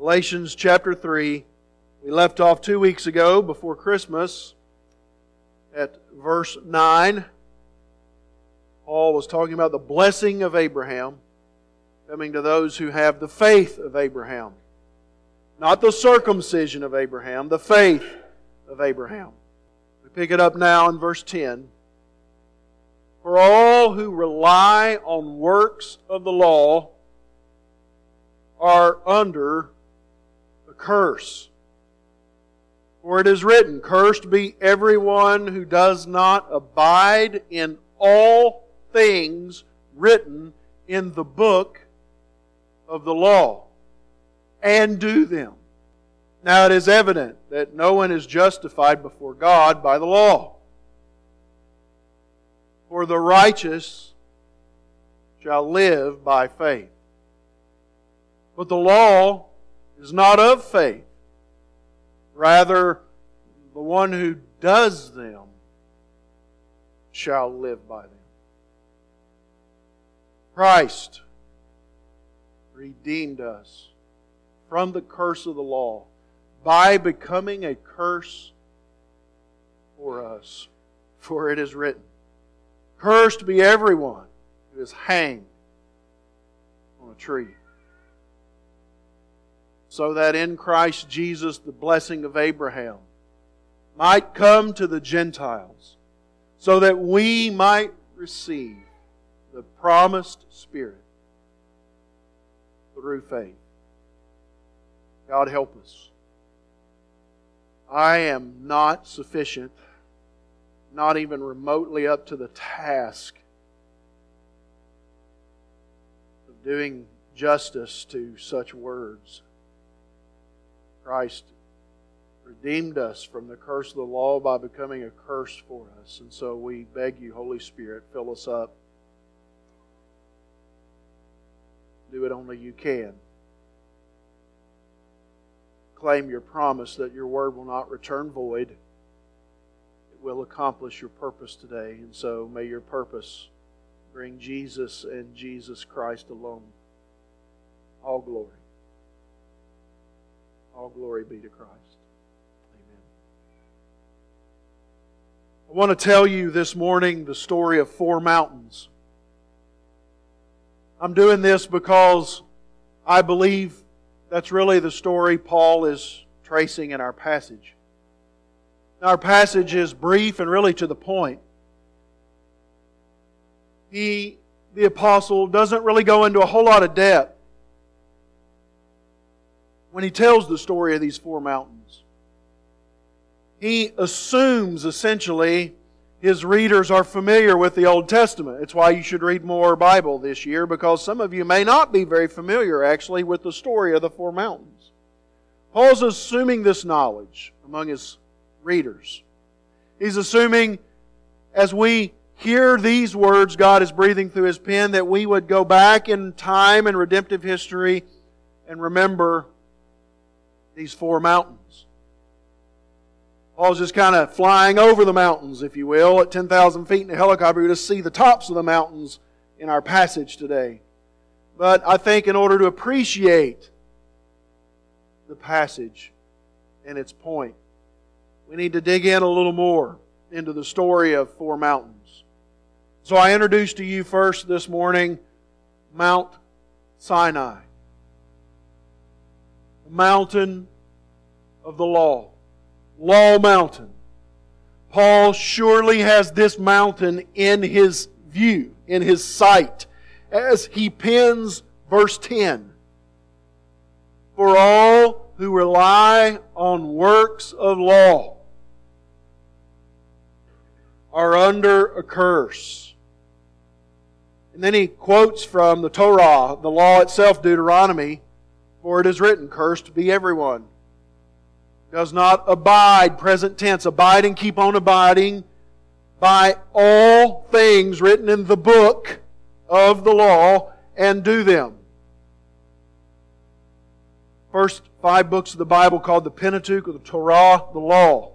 Galatians chapter 3. We left off 2 weeks ago before Christmas at verse 9. Paul was talking about the blessing of Abraham coming to those who have the faith of Abraham. Not the circumcision of Abraham, the faith of Abraham. We pick it up now in verse 10. For all who rely on works of the law are under a curse. For it is written, Cursed be everyone who does not abide in all things written in the book of the law, and do them. Now it is evident that no one is justified before God by the law. For the righteous shall live by faith. But the law is not of faith. Rather, the one who does them shall live by them. Christ redeemed us from the curse of the law by becoming a curse for us. For it is written, Cursed be everyone who is hanged on a tree. So that in Christ Jesus the blessing of Abraham might come to the Gentiles, so that we might receive the promised Spirit through faith. God help us. I am not sufficient, not even remotely up to the task of doing justice to such words. Christ redeemed us from the curse of the law by becoming a curse for us. And so we beg you, Holy Spirit, fill us up. Do it only you can. Claim your promise that your word will not return void. It will accomplish your purpose today. And so may your purpose bring Jesus and Jesus Christ alone. All glory. All glory be to Christ. Amen. I want to tell you this morning the story of four mountains. I'm doing this because I believe that's really the story Paul is tracing in our passage. Our passage is brief and really to the point. The apostle doesn't really go into a whole lot of depth when he tells the story of these four mountains. He assumes essentially his readers are familiar with the Old Testament. It's why you should read more Bible this year, because some of you may not be very familiar actually with the story of the four mountains. Paul's assuming this knowledge among his readers. He's assuming as we hear these words God is breathing through His pen that we would go back in time and redemptive history and remember these four mountains. Paul's just kind of flying over the mountains, if you will, at 10,000 feet in a helicopter to see the tops of the mountains in our passage today. But I think in order to appreciate the passage and its point, we need to dig in a little more into the story of four mountains. So I introduce to you first this morning Mount Sinai, the mountain of the law. Law Mountain. Paul surely has this mountain in his view, in his sight, as he pens verse 10. For all who rely on works of law are under a curse. And then he quotes from the Torah, the law itself, Deuteronomy, for it is written, Cursed be everyone does not abide, present tense, abide and keep on abiding by all things written in the book of the law and do them. First 5 books of the Bible called the Pentateuch, or the Torah, the law.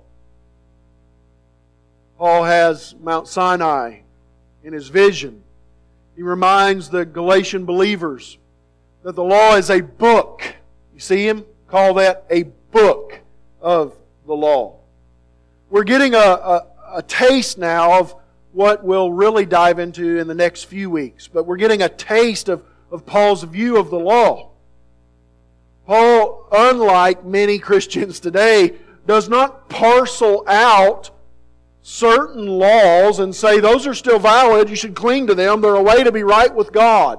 Paul has Mount Sinai in his vision. He reminds the Galatian believers that the law is a book. You see him? call that a book of the law. We're getting a taste now of what we'll really dive into in the next few weeks. But we're getting a taste of Paul's view of the law. Paul, unlike many Christians today, does not parcel out certain laws and say those are still valid, you should cling to them, they're a way to be right with God.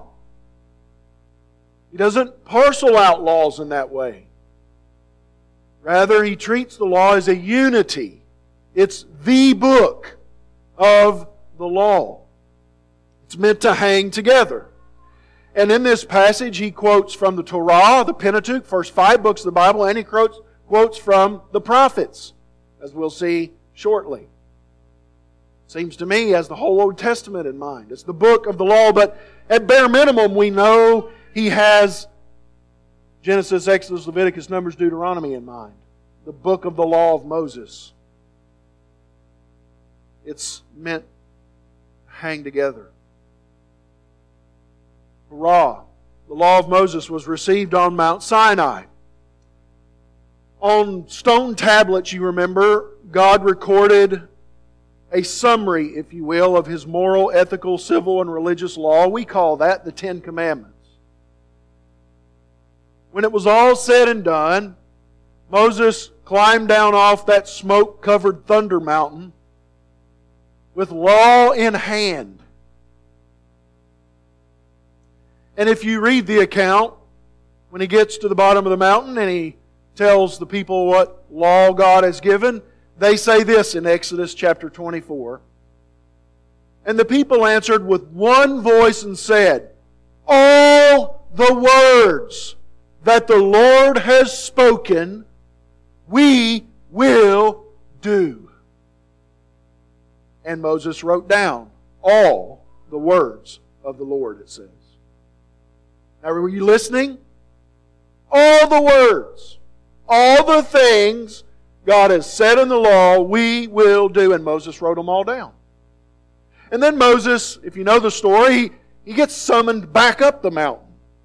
He doesn't parcel out laws in that way. Rather, he treats the law as a unity. It's the book of the law. It's meant to hang together. And in this passage, he quotes from the Torah, the Pentateuch, first 5 books of the Bible, and he quotes from the prophets, as we'll see shortly. Seems to me he has the whole Old Testament in mind. It's the book of the law, but at bare minimum, we know he has Genesis, Exodus, Leviticus, Numbers, Deuteronomy in mind. The book of the law of Moses. It's meant to hang together. Torah, the law of Moses, was received on Mount Sinai. On stone tablets, you remember, God recorded a summary, if you will, of His moral, ethical, civil, and religious law. We call that the Ten Commandments. When it was all said and done, Moses climbed down off that smoke-covered thunder mountain with law in hand. And if you read the account, when he gets to the bottom of the mountain and he tells the people what law God has given, they say this in Exodus chapter 24. And the people answered with one voice and said, "All the words that the Lord has spoken, we will do." And Moses wrote down all the words of the Lord, it says. Now, were you listening? All the words, all the things God has said in the law, we will do. And Moses wrote them all down. And then Moses, if you know the story, he gets summoned back up the mountain.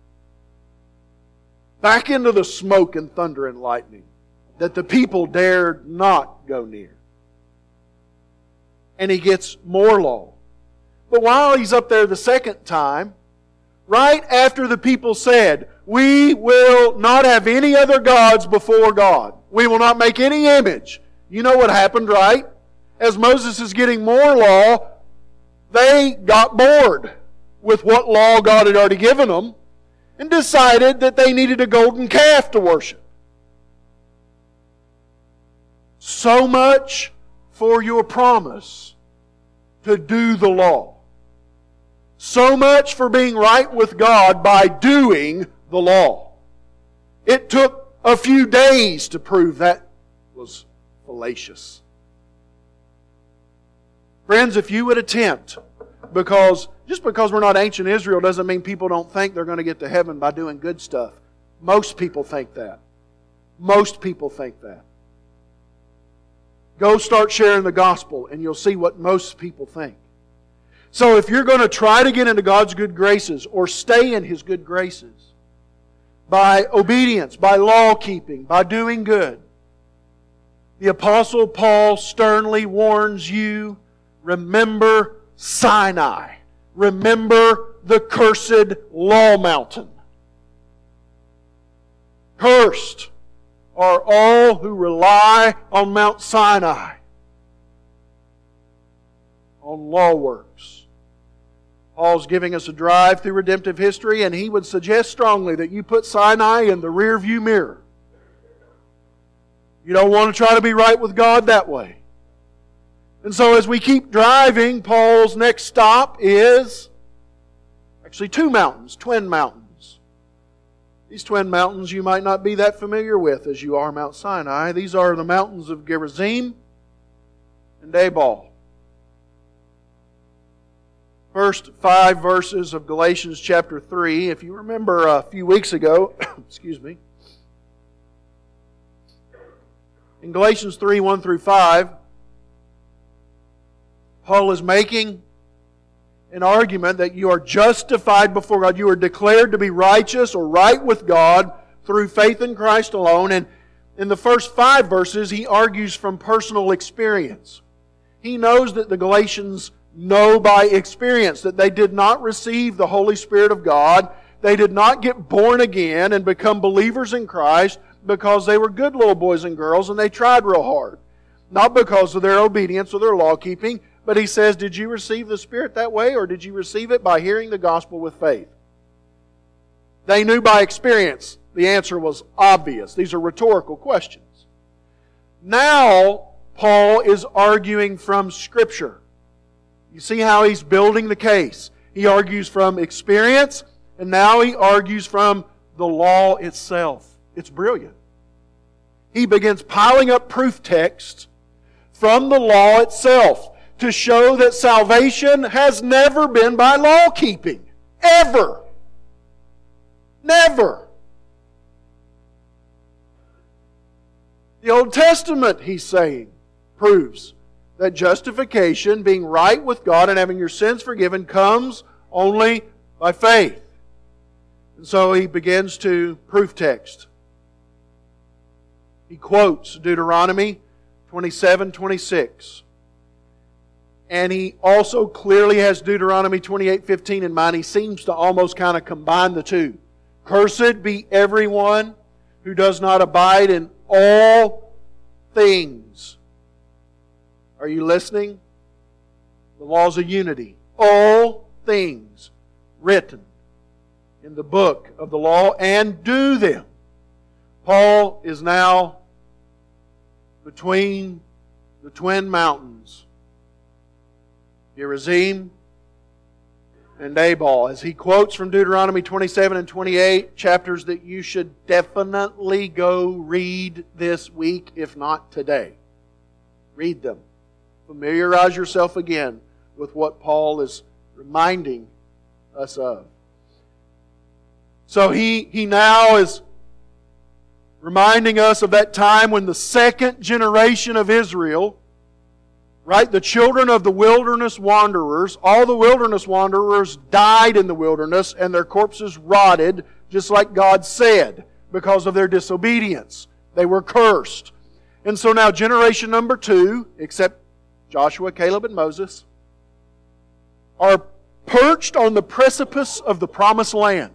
Back into the smoke and thunder and lightning that the people dared not go near. And he gets more law. But while he's up there the second time, right after the people said, "We will not have any other gods before God. We will not make any image." You know what happened, right? As Moses is getting more law, they got bored with what law God had already given them and decided that they needed a golden calf to worship. So much for your promise to do the law. So much for being right with God by doing the law. It took a few days to prove that was fallacious. Friends, if you would attempt, just because we're not ancient Israel doesn't mean people don't think they're going to get to heaven by doing good stuff. Most people think that. Most people think that. Go start sharing the gospel and you'll see what most people think. So if you're going to try to get into God's good graces or stay in His good graces by obedience, by law keeping, by doing good, the Apostle Paul sternly warns you, remember Sinai. Remember the cursed law mountain. Cursed are all who rely on Mount Sinai, on law works. Paul's giving us a drive through redemptive history, and he would suggest strongly that you put Sinai in the rearview mirror. You don't want to try to be right with God that way. And so as we keep driving, Paul's next stop is actually 2 mountains, twin mountains. These twin mountains you might not be that familiar with as you are Mount Sinai. These are the mountains of Gerizim and Ebal. First 5 verses of Galatians chapter 3. If you remember a few weeks ago, excuse me, in Galatians 3, 1 through 5, Paul is making an argument that you are justified before God. You are declared to be righteous or right with God through faith in Christ alone. And in the first 5 verses, he argues from personal experience. He knows that the Galatians know by experience that they did not receive the Holy Spirit of God. They did not get born again and become believers in Christ because they were good little boys and girls and they tried real hard. Not because of their obedience or their law keeping, but he says, did you receive the Spirit that way, or did you receive it by hearing the gospel with faith? They knew by experience. The answer was obvious. These are rhetorical questions. Now, Paul is arguing from Scripture. You see how he's building the case. He argues from experience, and now he argues from the law itself. It's brilliant. He begins piling up proof texts from the law itself to show that salvation has never been by law keeping. Ever. Never. The Old Testament, he's saying, proves that justification, being right with God and having your sins forgiven, comes only by faith. And so he begins to proof text. He quotes Deuteronomy 27:26. And he also clearly has Deuteronomy 28:15 in mind. He seems to almost kind of combine the two. Cursed be everyone who does not abide in all things. Are you listening? The laws of unity. All things written in the book of the law, and do them. Paul is now between the twin mountains, Gerizim and Ebal, as he quotes from Deuteronomy 27 and 28, chapters that you should definitely go read this week, if not today. Read them. Familiarize yourself again with what Paul is reminding us of. So he now is reminding us of that time when the second generation of Israel, right, the children of the wilderness wanderers, all the wilderness wanderers died in the wilderness and their corpses rotted, just like God said, because of their disobedience. They were cursed. And so now generation number 2, except Joshua, Caleb, and Moses, are perched on the precipice of the promised land.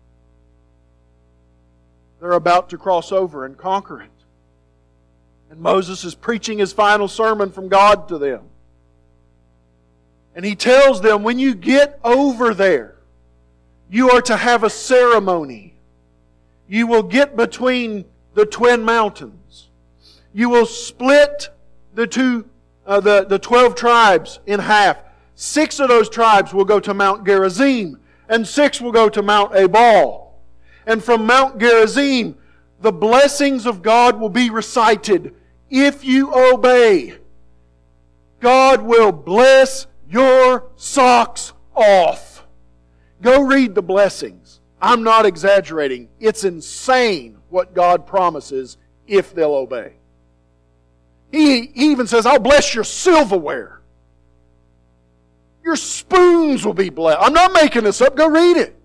They're about to cross over and conquer it. And Moses is preaching his final sermon from God to them. And he tells them, when you get over there, you are to have a ceremony. You will get between the twin mountains. You will split the 12 tribes in half. 6 of those tribes will go to Mount Gerizim, and 6 will go to Mount Ebal. And from Mount Gerizim, the blessings of God will be recited. If you obey, God will bless your socks off. Go read the blessings. I'm not exaggerating. It's insane what God promises if they'll obey. He even says, I'll bless your silverware. Your spoons will be blessed. I'm not making this up. Go read it.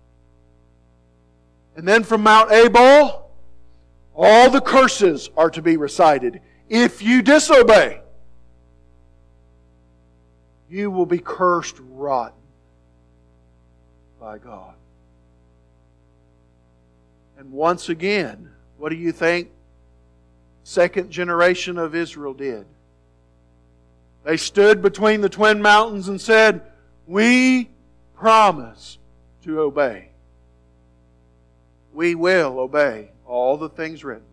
And then from Mount Ebal, all the curses are to be recited. If you disobey, you will be cursed rotten by God. And once again, what do you think second generation of Israel did? They stood between the twin mountains and said, we promise to obey. We will obey all the things written.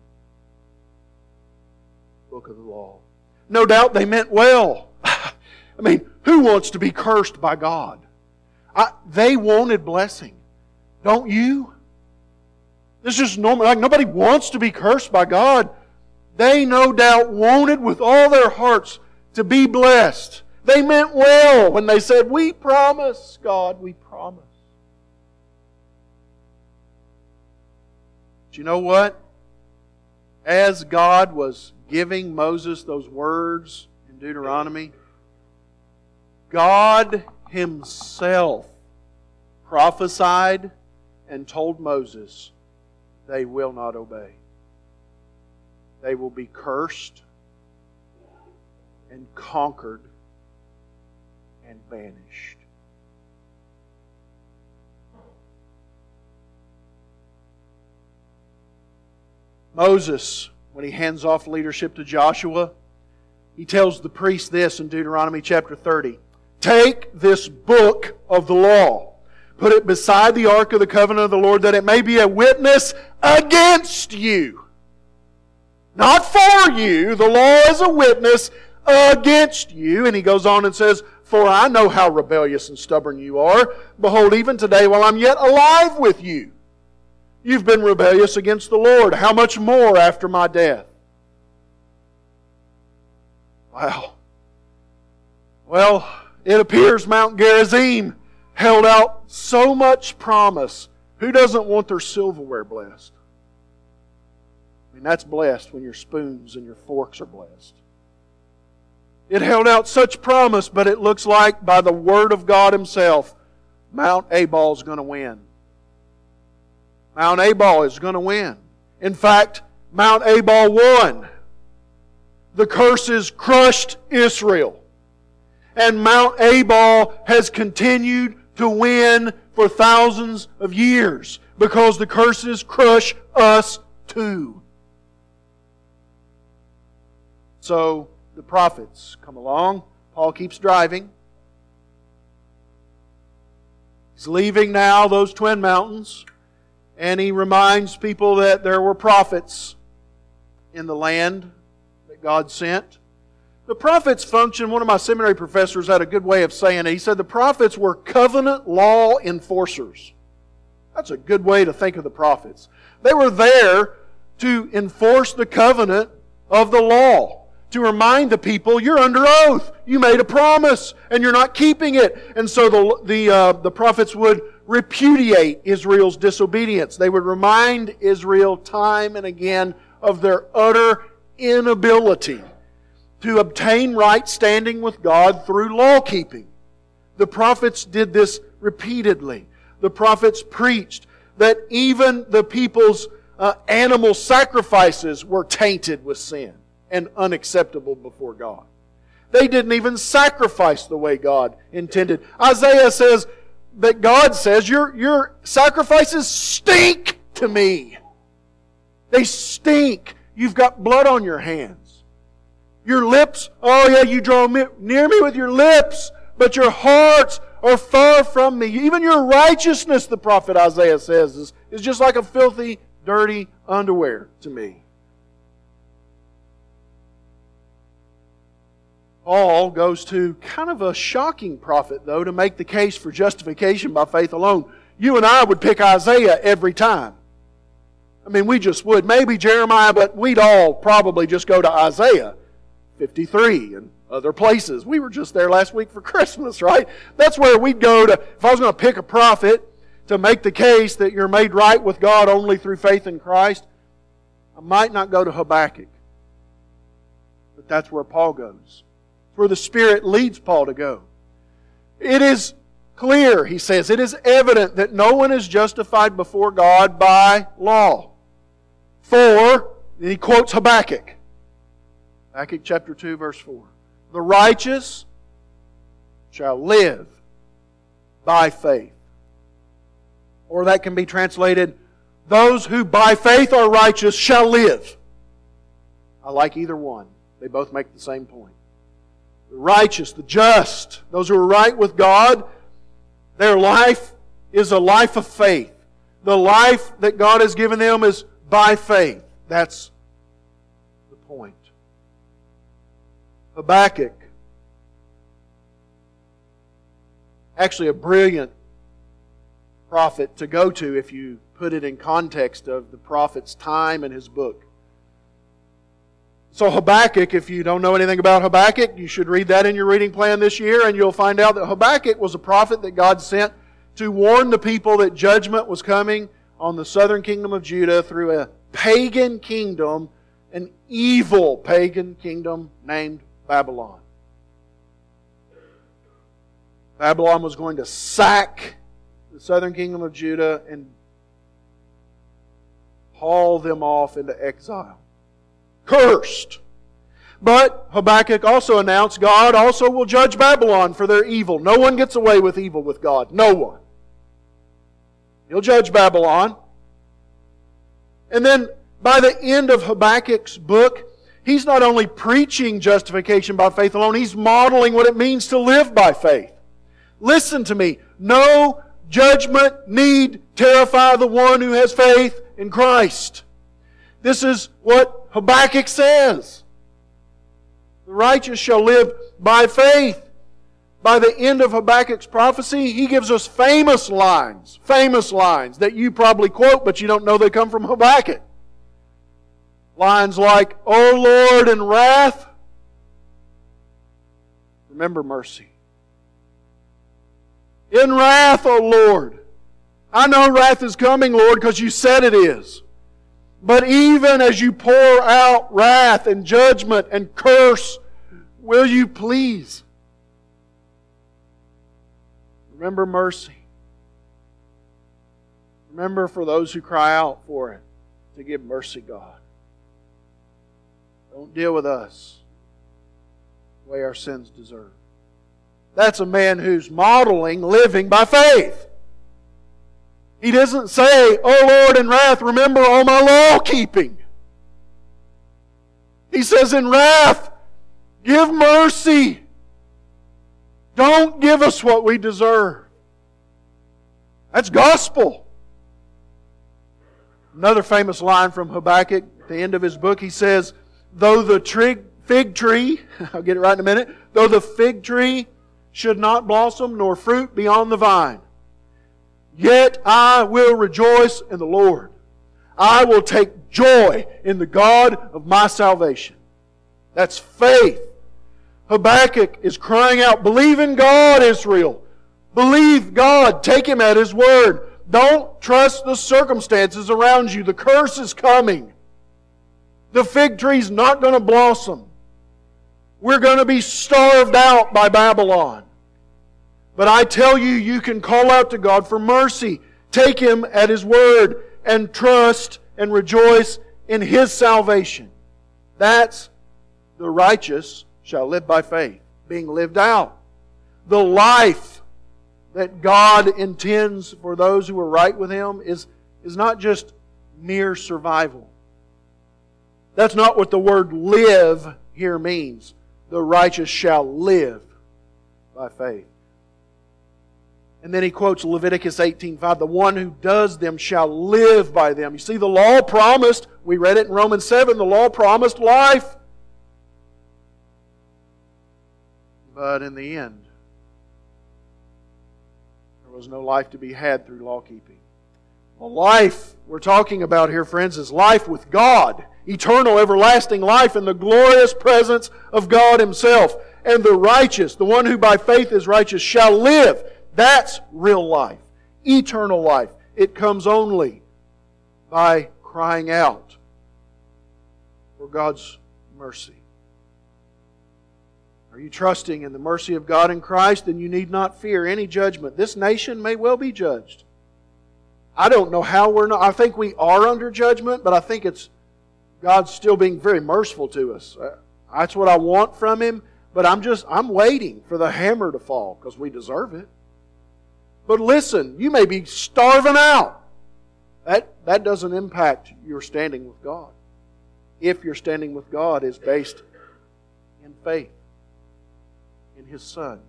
Book of the law. No doubt they meant well. I mean, who wants to be cursed by God? They wanted blessing. Don't you? This is normal. Like, nobody wants to be cursed by God. They no doubt wanted with all their hearts to be blessed. They meant well when they said, we promise, God, we promise. But you know what? As God was giving Moses those words in Deuteronomy, God Himself prophesied and told Moses they will not obey. They will be cursed and conquered and banished. Moses, when he hands off leadership to Joshua, he tells the priest this in Deuteronomy chapter 30. Take this book of the law, put it beside the ark of the covenant of the Lord, that it may be a witness against you. Not for you. The law is a witness against you. And he goes on and says, for I know how rebellious and stubborn you are. Behold, even today, while I'm yet alive with you, you've been rebellious against the Lord. How much more after my death? Wow. Well, it appears Mount Gerizim held out so much promise. Who doesn't want their silverware blessed? I mean, that's blessed when your spoons and your forks are blessed. It held out such promise, but it looks like by the Word of God Himself, Mount Ebal is going to win. Mount Ebal is going to win. In fact, Mount Ebal won. The curses crushed Israel. And Mount Ebal has continued to win for thousands of years because the curses crush us too. So the prophets come along. Paul keeps driving. He's leaving now those twin mountains. And he reminds people that there were prophets in the land that God sent. The prophets function, one of my seminary professors had a good way of saying it. He said the prophets were covenant law enforcers. That's a good way to think of the prophets. They were there to enforce the covenant of the law, to remind the people, you're under oath. You made a promise, and you're not keeping it. And so the prophets would repudiate Israel's disobedience. They would remind Israel time and again of their utter inability to obtain right standing with God through law-keeping. The prophets did this repeatedly. The prophets preached that even the people's animal sacrifices were tainted with sin and unacceptable before God. They didn't even sacrifice the way God intended. Isaiah says that God says, your sacrifices stink to me. They stink. You've got blood on your hands. Your lips, oh yeah, you draw near me with your lips, but your hearts are far from me. Even your righteousness, the prophet Isaiah says, is just like a filthy, dirty underwear to me. Paul goes to kind of a shocking prophet, though, to make the case for justification by faith alone. You and I would pick Isaiah every time. I mean, we just would. Maybe Jeremiah, but we'd all probably just go to Isaiah 53 and other places. We were just there last week for Christmas, right? That's where we'd go to. If I was going to pick a prophet to make the case that you're made right with God only through faith in Christ, I might not go to Habakkuk. But that's where Paul goes. It's where the Spirit leads Paul to go. It is clear, he says, it is evident that no one is justified before God by law. For, and he quotes Habakkuk. Habakkuk chapter 2, verse 4. The righteous shall live by faith. Or that can be translated, those who by faith are righteous shall live. I like either one. They both make the same point. The righteous, the just, those who are right with God, their life is a life of faith. The life that God has given them is by faith. That's the point. Habakkuk, actually a brilliant prophet to go to if you put it in context of the prophet's time and his book. So Habakkuk, if you don't know anything about Habakkuk, you should read that in your reading plan this year, and you'll find out that Habakkuk was a prophet that God sent to warn the people that judgment was coming on the southern kingdom of Judah through a pagan kingdom, an evil pagan kingdom named Babylon. Babylon was going to sack the southern kingdom of Judah and haul them off into exile. Cursed. But Habakkuk also announced God also will judge Babylon for their evil. No one gets away with evil with God. No one. He'll judge Babylon. And then by the end of Habakkuk's book, he's not only preaching justification by faith alone, he's modeling what it means to live by faith. Listen to me. No judgment need terrify the one who has faith in Christ. This is what Habakkuk says. The righteous shall live by faith. By the end of Habakkuk's prophecy, he gives us famous lines that you probably quote, but you don't know they come from Habakkuk. Lines like, O Lord, in wrath, remember mercy. In wrath, O Lord. I know wrath is coming, Lord, because you said it is. But even as you pour out wrath and judgment and curse, will you please remember mercy? Remember for those who cry out for it to give mercy, God. Don't deal with us the way our sins deserve. That's a man who's modeling living by faith. He doesn't say, O Lord, in wrath, remember all my law keeping. He says, in wrath, give mercy. Don't give us what we deserve. That's gospel. Another famous line from Habakkuk, at the end of his book, he says, though the fig tree, I'll get it right in a minute, though the fig tree should not blossom, nor fruit be on the vine, yet I will rejoice in the Lord. I will take joy in the God of my salvation. That's faith. Habakkuk is crying out, believe in God, Israel. Believe God. Take Him at His word. Don't trust the circumstances around you. The curse is coming. The fig tree's not going to blossom. We're going to be starved out by Babylon. But I tell you, you can call out to God for mercy. Take Him at His word and trust and rejoice in His salvation. That's the righteous shall live by faith, being lived out. The life that God intends for those who are right with Him is not just mere survival. That's not what the word live here means. The righteous shall live by faith. And then he quotes Leviticus 18:5, the one who does them shall live by them. You see, the law promised, we read it in Romans 7, the law promised life. But in the end, there was no life to be had through law keeping. The life we're talking about here, friends, is life with God. Eternal, everlasting life in the glorious presence of God Himself. And the righteous, the one who by faith is righteous, shall live. That's real life. Eternal life. It comes only by crying out for God's mercy. Are you trusting in the mercy of God in Christ? Then you need not fear any judgment. This nation may well be judged. I don't know how we're not. I think we are under judgment, but I think it's God's still being very merciful to us. That's what I want from Him, but I'm waiting for the hammer to fall because we deserve it. But listen, you may be starving out. That doesn't impact your standing with God. If your standing with God is based in faith in His Son.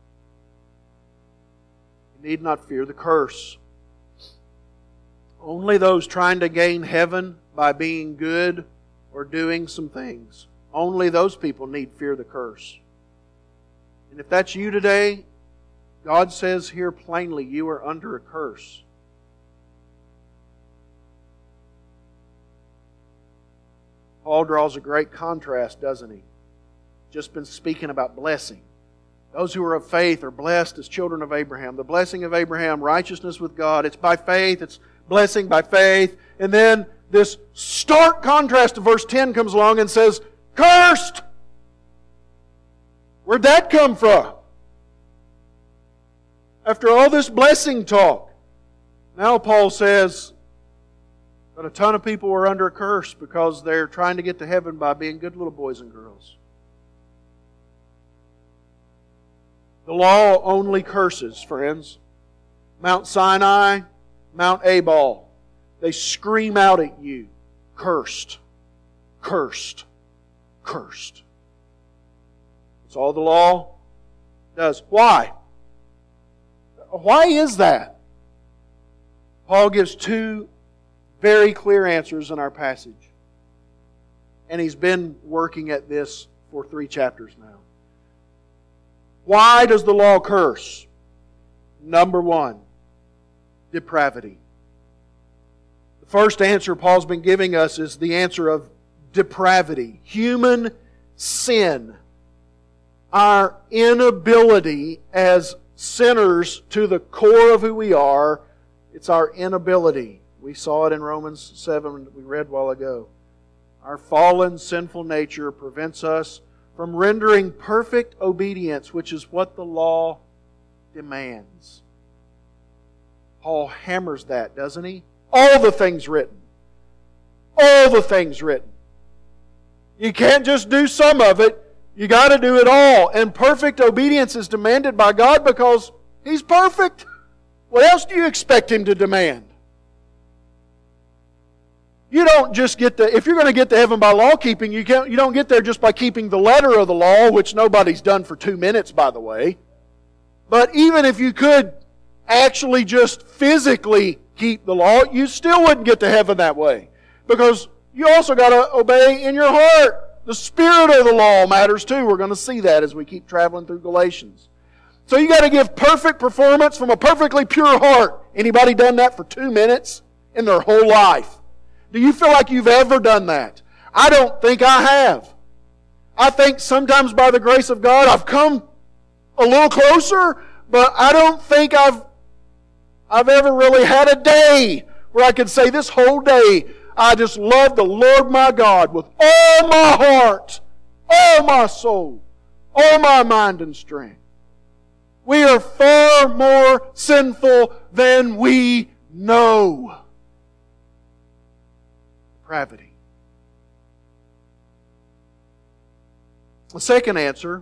You need not fear the curse. Only those trying to gain heaven by being good or doing some things, only those people need fear the curse. And if that's you today, God says here plainly, you are under a curse. Paul draws a great contrast, doesn't he? Just been speaking about blessing. Those who are of faith are blessed as children of Abraham. The blessing of Abraham, righteousness with God, it's by faith, it's blessing by faith. And then this stark contrast to verse 10 comes along and says, cursed! Where'd that come from? After all this blessing talk, now Paul says, But a ton of people are under a curse because they're trying to get to heaven by being good little boys and girls. The law only curses, friends. Mount Sinai, Mount Ebal, they scream out at you, cursed, cursed, cursed. That's all the law does. Why? Why is that? Paul gives two very clear answers in our passage. And he's been working at this for 3 chapters now. Why does the law curse? Number one, depravity. The first answer Paul's been giving us is the answer of depravity. Human sin. Our inability as sinners to the core of who we are, it's our inability. We saw it in Romans 7 that we read a while ago. Our fallen, sinful nature prevents us from rendering perfect obedience, which is what the law demands. Paul hammers that, doesn't he? All the things written. All the things written. You can't just do some of it. You got to do it all. And perfect obedience is demanded by God because He's perfect. What else do you expect Him to demand? You don't just get if you're going to get to heaven by law keeping, you don't get there just by keeping the letter of the law, which nobody's done for 2 minutes, by the way. But even if you could actually just physically keep the law, you still wouldn't get to heaven that way. Because you also got to obey in your heart. The spirit of the law matters too. We're going to see that as we keep traveling through Galatians. So you got to give perfect performance from a perfectly pure heart. Anybody done that for 2 minutes in their whole life? Do you feel like you've ever done that? I don't think I have. I think sometimes by the grace of God I've come a little closer, but I don't think I've ever really had a day where I could say this whole day I just love the Lord my God with all my heart, all my soul, all my mind and strength. We are far more sinful than we know. Depravity. The second answer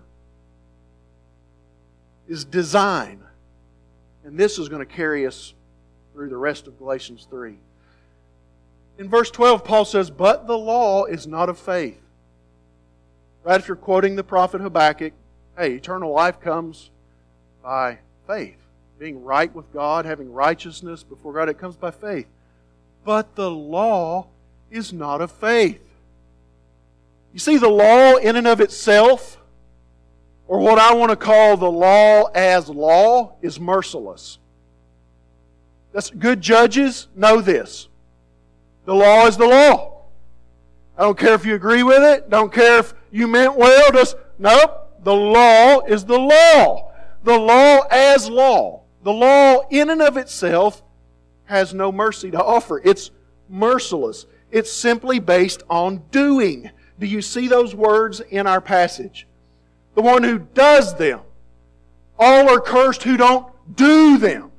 is design. And this is going to carry us through the rest of Galatians 3. In verse 12, Paul says, "But the law is not of faith." Right after quoting the prophet Habakkuk, hey, eternal life comes by faith. Being right with God, having righteousness before God, it comes by faith. But the law is not of faith. You see, the law in and of itself, or what I want to call the law as law, is merciless. That's good judges know this. The law is the law. I don't care if you agree with it. Don't care if you meant well. Nope. The law is the law. The law as law. The law in and of itself has no mercy to offer. It's merciless. It's simply based on doing. Do you see those words in our passage? The one who does them. All are cursed who don't do them.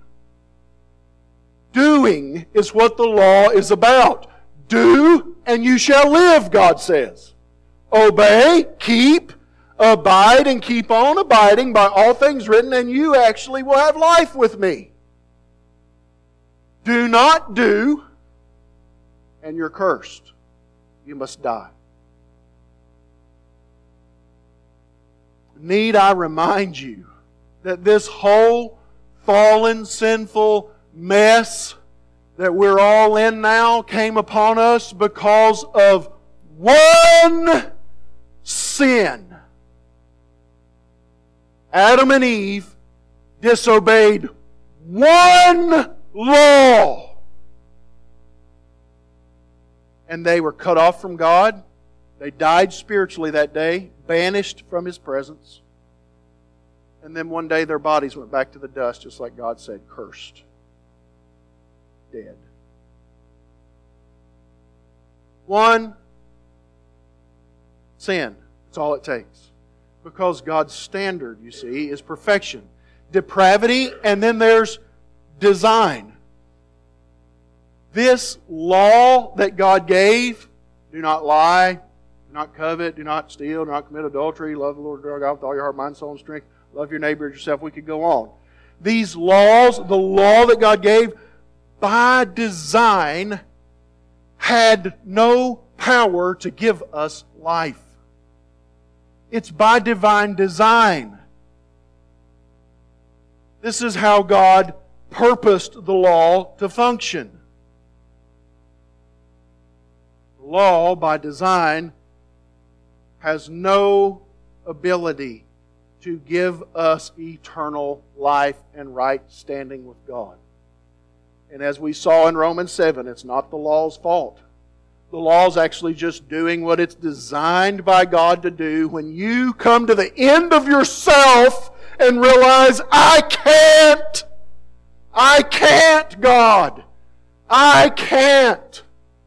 Doing is what the law is about. Do, and you shall live, God says. Obey, keep, abide, and keep on abiding by all things written, and you actually will have life with me. Do not do, and you're cursed. You must die. Need I remind you that this whole fallen, sinful mess that we're all in now came upon us because of one sin. Adam and Eve disobeyed one law. And they were cut off from God. They died spiritually that day, banished from His presence. And then one day their bodies went back to the dust, just like God said, cursed. Dead. One sin. That's all it takes. Because God's standard, you see, is perfection. Depravity, and then there's design. this law that God gave, do not lie, do not covet, do not steal, do not commit adultery, love the Lord your God with all your heart, mind, soul, and strength, love your neighbor as yourself. We could go on. These laws, the law that God gave, by design, had no power to give us life. It's by divine design. This is how God purposed the law to function. The law, by design, has no ability to give us eternal life and right standing with God. And as we saw in Romans 7, it's not the law's fault. The law's actually just doing what it's designed by God to do. When you come to the end of yourself and realize, I can't, God. I can't.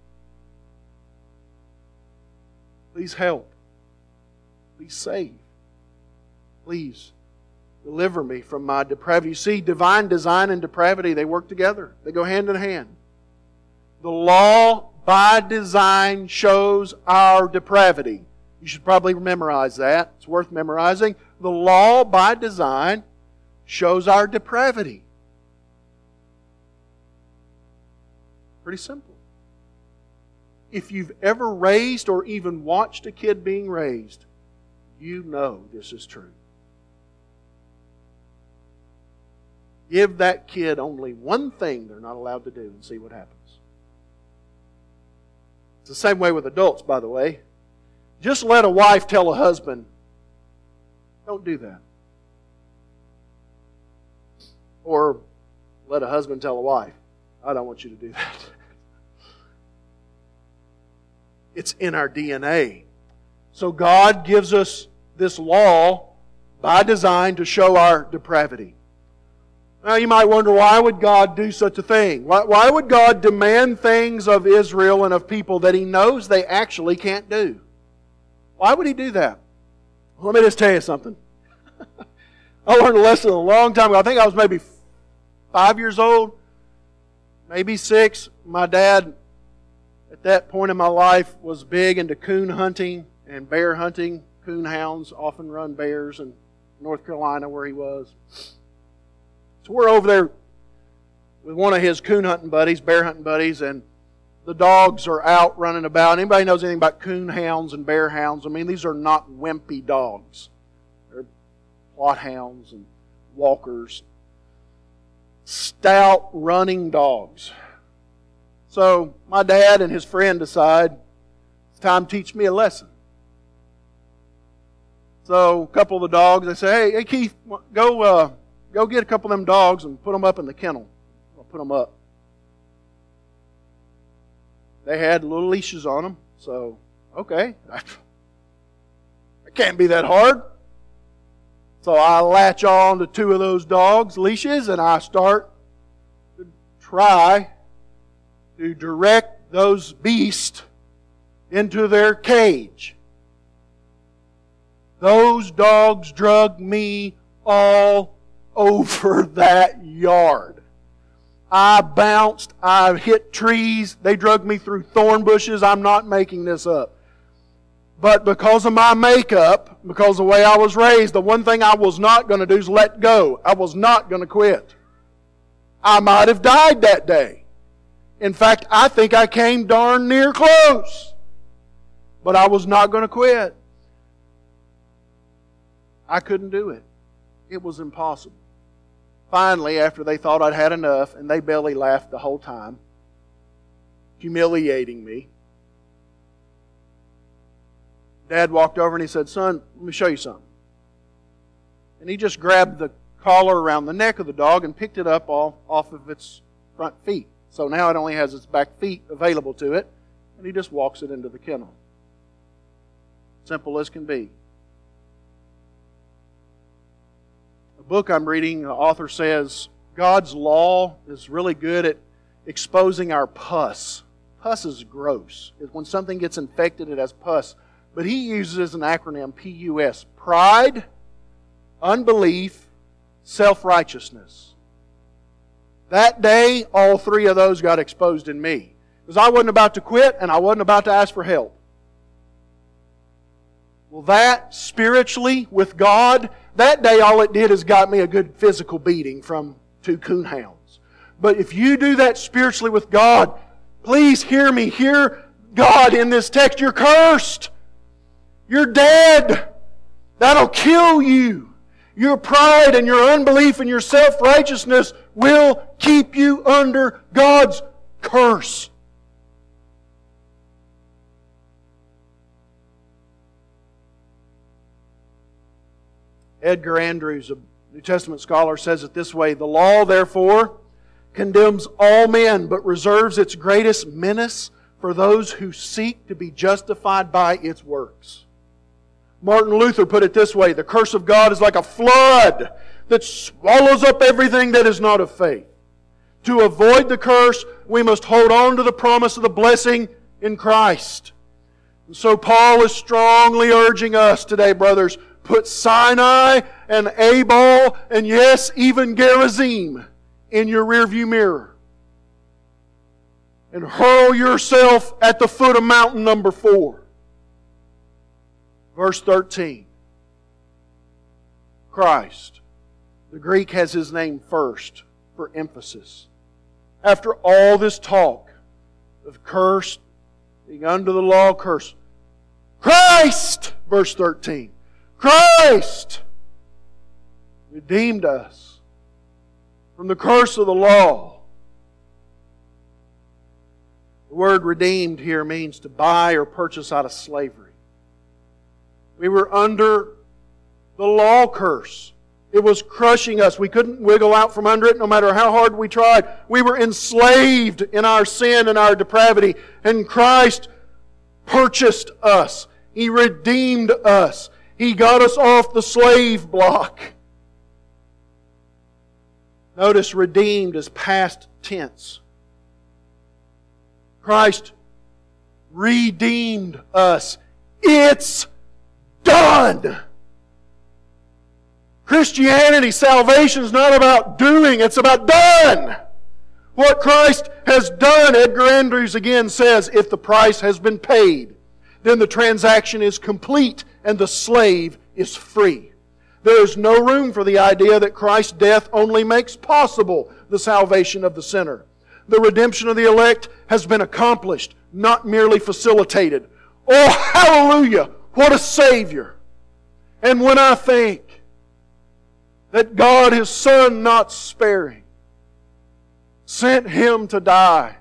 Please help. Please save. Please deliver me from my depravity. You see, divine design and depravity, they work together. They go hand in hand. The law, by design, shows our depravity. You should probably memorize that. It's worth memorizing. The law, by design, shows our depravity. Pretty simple. If you've ever raised or even watched a kid being raised, you know this is true. Give that kid only one thing they're not allowed to do and see what happens. It's the same way with adults, by the way. Just let a wife tell a husband, don't do that. Or let a husband tell a wife, I don't want you to do that. It's in our DNA. So God gives us this law by design to show our depravity. Now you might wonder, why would God do such a thing? Why would God demand things of Israel and of people that He knows they actually can't do? Why would He do that? Let me just tell you something. I learned a lesson a long time ago. I think I was maybe 5 years old, maybe 6. My dad, at that point in my life, was big into coon hunting and bear hunting. Coon hounds often run bears in North Carolina where he was. So we're over there with one of his coon hunting buddies, bear hunting buddies, and the dogs are out running about. Anybody knows anything about coon hounds and bear hounds? I mean, these are not wimpy dogs. They're plot hounds and walkers. Stout running dogs. So my dad and his friend decide it's time to teach me a lesson. So a couple of the dogs, they say, hey Keith, go get a couple of them dogs and put them up in the kennel. I'll put them up. They had little leashes on them, so okay. It can't be that hard. So I latch on to 2 of those dogs' leashes and I start to try to direct those beasts into their cage. Those dogs drug me all over that yard. I bounced, I hit trees, they drug me through thorn bushes. I'm not making this up. But because of my makeup, because of the way I was raised, the one thing I was not going to do is let go. I was not going to quit. I might have died that day. In fact, I think I came darn near close. But I was not going to quit. I couldn't do it. It was impossible. Finally, after they thought I'd had enough, and they belly laughed the whole time, humiliating me, Dad walked over and he said, son, let me show you something. And he just grabbed the collar around the neck of the dog and picked it up off of its front feet. So now it only has its back feet available to it, and he just walks it into the kennel. Simple as can be. The book I'm reading, the author says, God's law is really good at exposing our pus. Pus is gross. When something gets infected, it has pus. But he uses an acronym, PUS. Pride, unbelief, self-righteousness. That day, all three of those got exposed in me. Because I wasn't about to quit and I wasn't about to ask for help. Well, that spiritually with God, that day all it did is got me a good physical beating from 2 coonhounds. But if you do that spiritually with God, please hear me. Hear God in this text. You're cursed. You're dead. That'll kill you. Your pride and your unbelief and your self-righteousness will keep you under God's curse. Edgar Andrews, a New Testament scholar, says it this way: the law, therefore, condemns all men, but reserves its greatest menace for those who seek to be justified by its works. Martin Luther put it this way: the curse of God is like a flood that swallows up everything that is not of faith. To avoid the curse, we must hold on to the promise of the blessing in Christ. And so Paul is strongly urging us today, brothers, put Sinai and Abel and yes, even Gerizim in your rearview mirror. And hurl yourself at the foot of mountain number 4. Verse 13. Christ. The Greek has His name first for emphasis. After all this talk of cursed, being under the law, cursed, Christ, verse 13. Christ redeemed us from the curse of the law. The word redeemed here means to buy or purchase out of slavery. We were under the law curse. It was crushing us. We couldn't wiggle out from under it no matter how hard we tried. We were enslaved in our sin and our depravity. And Christ purchased us. He redeemed us. He got us off the slave block. Notice redeemed is past tense. Christ redeemed us. It's done. Christianity, salvation is not about doing, it's about done. What Christ has done, Edgar Andrews again says, if the price has been paid, then the transaction is complete and the slave is free. There is no room for the idea that Christ's death only makes possible the salvation of the sinner. The redemption of the elect has been accomplished, not merely facilitated. Oh, hallelujah! What a Savior! And when I think that God, His Son not sparing, sent Him to die,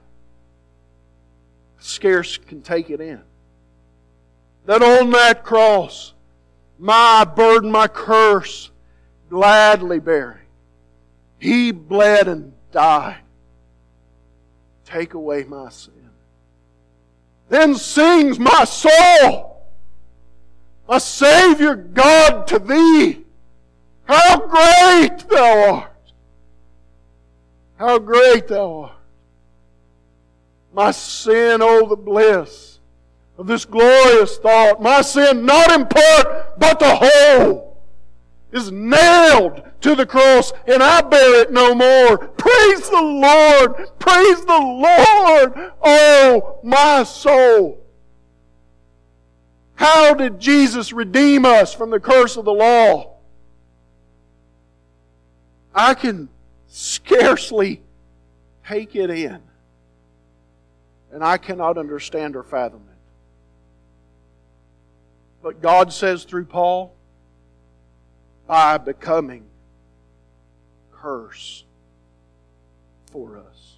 I scarce can take it in. That on that cross, my burden, my curse, gladly bearing, He bled and died. Take away my sin. Then sings my soul, my Savior God, to Thee. How great Thou art! How great Thou art! My sin, oh the bliss of this glorious thought. My sin, not in part, but the whole, is nailed to the cross, and I bear it no more. Praise the Lord! Praise the Lord! Oh, my soul! How did Jesus redeem us from the curse of the law? I can scarcely take it in, and I cannot understand or fathom it. But God says through Paul, by becoming curse for us.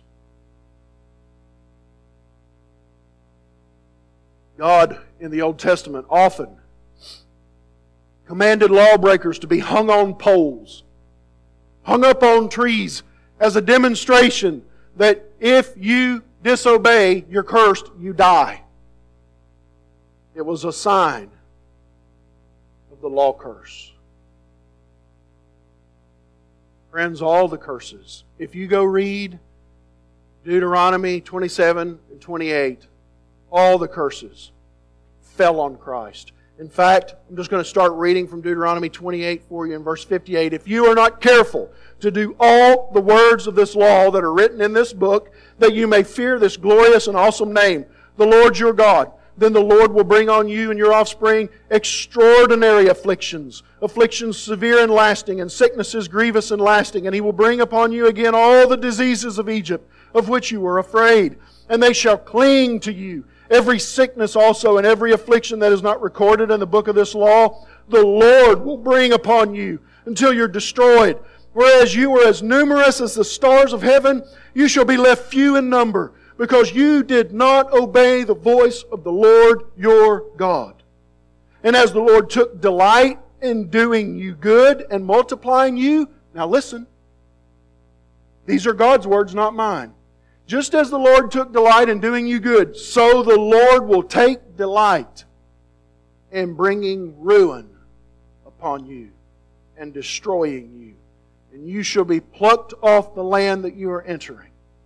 God in the Old Testament often commanded lawbreakers to be hung on poles, hung up on trees as a demonstration that if you disobey, you're cursed, you die. It was a sign of the law curse. Friends, all the curses. If you go read Deuteronomy 27 and 28, all the curses fell on Christ. In fact, I'm just going to start reading from Deuteronomy 28 for you in verse 58. If you are not careful to do all the words of this law that are written in this book, that you may fear this glorious and awesome name, the Lord your God, then the Lord will bring on you and your offspring extraordinary afflictions, afflictions severe and lasting, and sicknesses grievous and lasting. And He will bring upon you again all the diseases of Egypt, of which you were afraid. And they shall cling to you. Every sickness also and every affliction that is not recorded in the book of this law, the Lord will bring upon you until you're destroyed. Whereas you were as numerous as the stars of heaven, you shall be left few in number, because you did not obey the voice of the Lord your God. And as the Lord took delight in doing you good and multiplying you, now listen, these are God's words, not mine. Just as the Lord took delight in doing you good, so the Lord will take delight in bringing ruin upon you and destroying you. And you shall be plucked off the land that you are entering.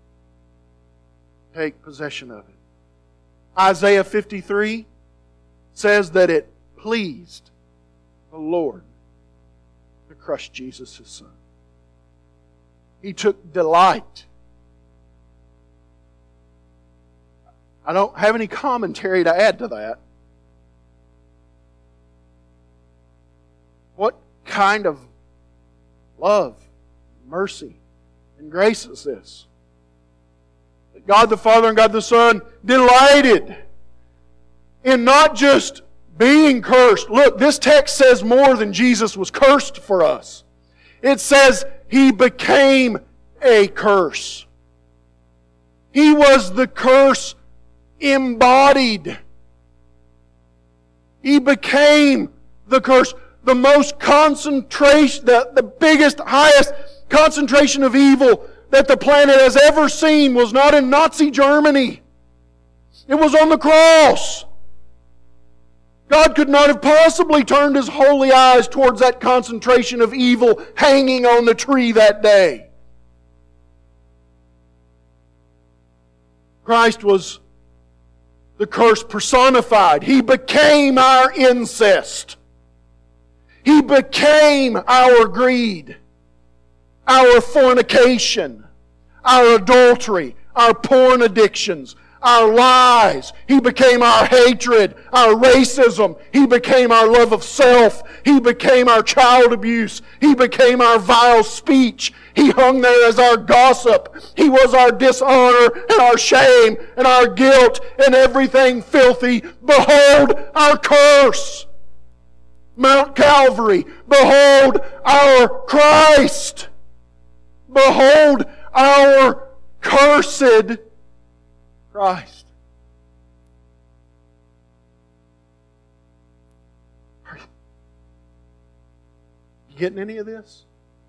Take possession of it. Isaiah 53 says that it pleased the Lord to crush Jesus, His Son. He took delight. I don't have any commentary to add to that. What kind of love, mercy, and grace is this? That God the Father and God the Son delighted in not just being cursed. Look, this text says more than Jesus was cursed for us. It says He became a curse. He was the curse embodied. He became the curse. The most concentration, the biggest, highest concentration of evil that the planet has ever seen was not in Nazi Germany. It was on the cross. God could not have possibly turned His holy eyes towards that concentration of evil hanging on the tree that day. Christ was the curse personified. He became our incest. He became our greed, our fornication, our adultery, our porn addictions, our lies. He became our hatred, our racism. He became our love of self. He became our child abuse. He became our vile speech. He hung there as our gossip. He was our dishonor and our shame and our guilt and everything filthy. Behold our curse. Mount Calvary. Behold our Christ. Behold our cursed Christ. Are you getting any of this?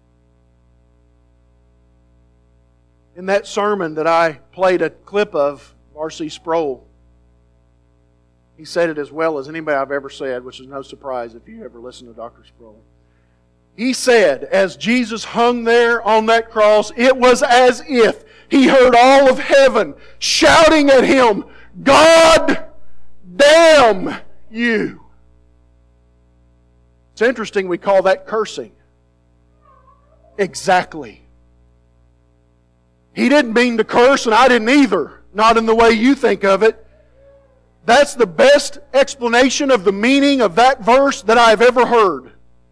In that sermon that I played a clip of, R.C. Sproul, he said it as well as anybody I've ever said, which is no surprise if you ever listen to Dr. Sproul. He said, as Jesus hung there on that cross, it was as if He heard all of heaven shouting at Him, God damn you. It's interesting we call that cursing. Exactly. He didn't mean to curse, and I didn't either. Not in the way you think of it. That's the best explanation of the meaning of that verse that I've ever heard.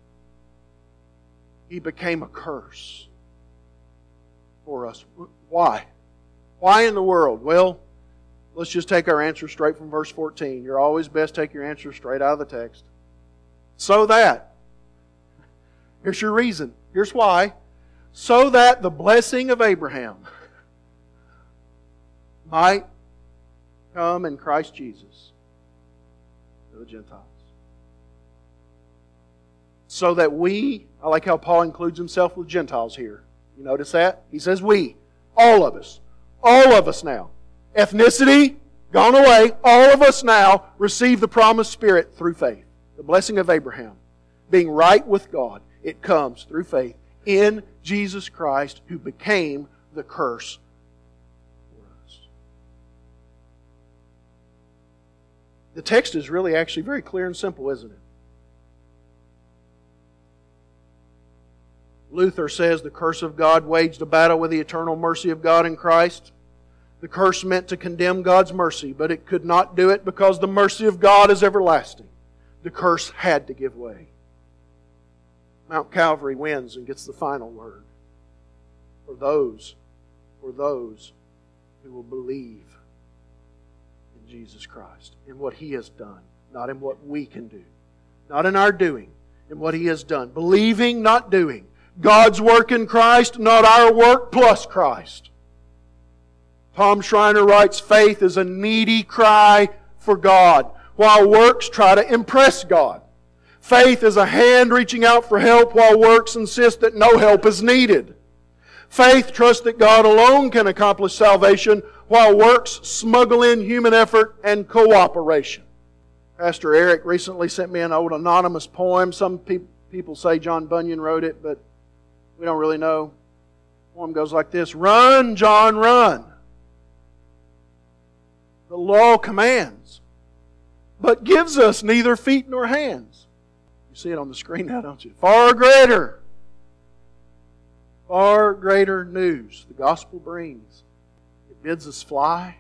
He became a curse for us. Why? Why in the world? Well, let's just take our answer straight from verse 14. You're always best to take your answer straight out of the text. So that, here's your reason. Here's why. So that the blessing of Abraham might come in Christ Jesus to the Gentiles. So that we, I like how Paul includes himself with Gentiles here. You notice that? He says we, all of us now. Ethnicity, gone away, all of us now receive the promised Spirit through faith. The blessing of Abraham. Being right with God, it comes through faith in Jesus Christ, who became the curse for us. The text is really actually very clear and simple, isn't it? Luther says the curse of God waged a battle with the eternal mercy of God in Christ. The curse meant to condemn God's mercy, but it could not do it because the mercy of God is everlasting. The curse had to give way. Mount Calvary wins and gets the final word. For those who will believe in Jesus Christ, in what He has done, not in what we can do, not in our doing, in what He has done. Believing, not doing. God's work in Christ, not our work plus Christ. Tom Schreiner writes, faith is a needy cry for God, while works try to impress God. Faith is a hand reaching out for help, while works insist that no help is needed. Faith trusts that God alone can accomplish salvation, while works smuggle in human effort and cooperation. Pastor Eric recently sent me an old anonymous poem. Some people say John Bunyan wrote it, but we don't really know. The poem goes like this: Run, John, run. The law commands, but gives us neither feet nor hands. You see it on the screen now, don't you? Far greater news the gospel brings. It bids us fly,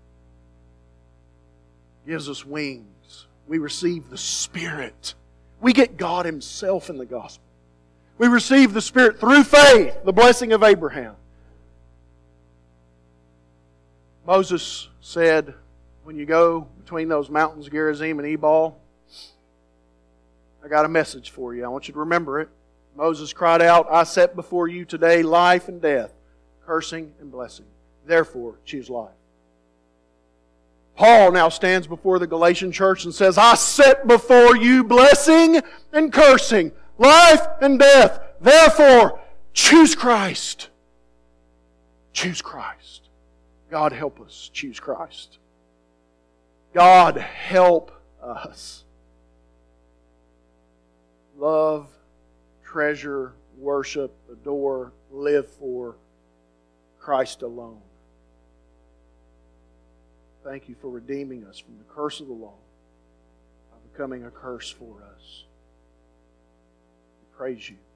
gives us wings. We receive the Spirit. We get God Himself in the gospel. We receive the Spirit through faith, the blessing of Abraham. Moses said, when you go between those mountains, Gerizim and Ebal, I got a message for you. I want you to remember it. Moses cried out, I set before you today life and death, cursing and blessing. Therefore, choose life. Paul now stands before the Galatian church and says, I set before you blessing and cursing, life and death. Therefore, choose Christ. Choose Christ. God help us choose Christ. God help us. Love, treasure, worship, adore, live for Christ alone. Thank you for redeeming us from the curse of the law, by becoming a curse for us. We praise you.